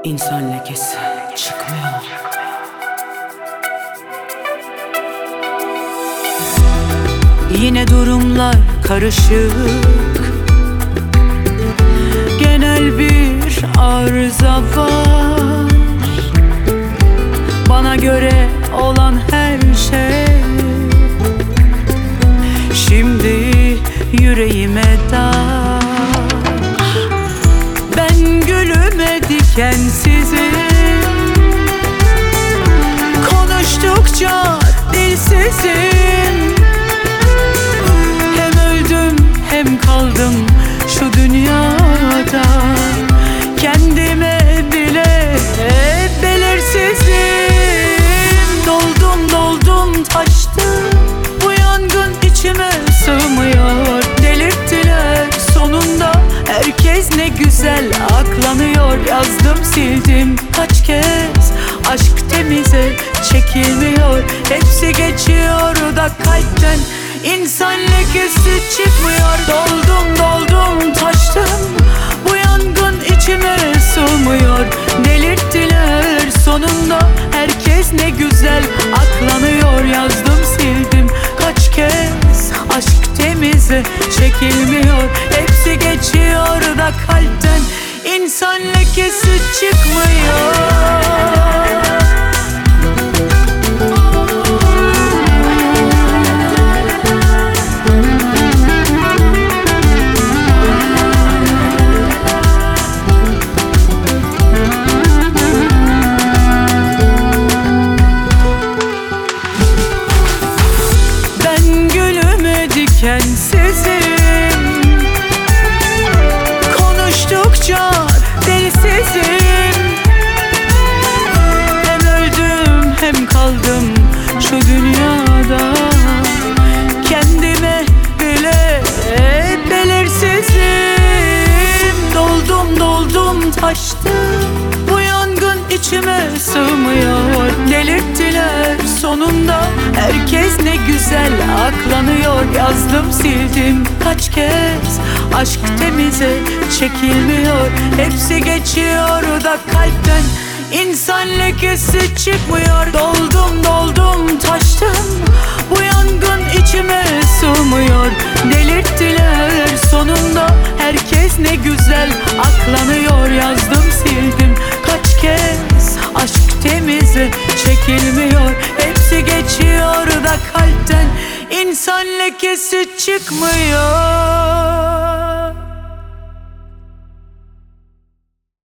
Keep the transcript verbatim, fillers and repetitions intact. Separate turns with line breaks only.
İnsan lekesi çıkmıyor. Yine durumlar karışık, genel bir arıza var. Bana göre olan her şey şimdi yüreğime dar. Ben gülüme dikensizim, konuştukça dilsizim. Hem öldüm hem kaldım şu dünyada, kendime bile belirsizim. Doldum doldum taştım, bu yangın içime sığmıyor. Delirttiler sonunda, herkes ne güzel aklanıyor. Yazdım sildim kaç kez, aşk temize çekilmiyor. Hepsi geçiyor da kalpten, İnsan lekesi çıkmıyor. Doldum doldum taştım, bu yangın içime sığmıyor. Delirttiler sonunda, herkes ne güzel aklanıyor. Yazdım sildim kaç kez, aşk temize çekilmiyor. Hepsi geçiyor da kalpten, İnsan lekesi çıkmıyor. Dikensizim, konuştukça delisizim. Hem öldüm hem kaldım şu dünyada, kendime bile belirsizim. Doldum doldum taştım, bu yangın içime sığmıyor. Delirttiler sonunda, herkes ne güzel aklanıyor. Yazdım sildim kaç kez, aşk temize çekilmiyor. Hepsi geçiyor da kalpten, İnsan lekesi çıkmıyor. Doldum doldum taştım, bu yangın içime sığmıyor. Delirttiler sonunda, herkes ne güzel aklanıyor. Yazdım sildim kaç kez, aşk temize çekilmiyor. Hepsi geçiyor da kalpten, İnsan lekesi çıkmıyor.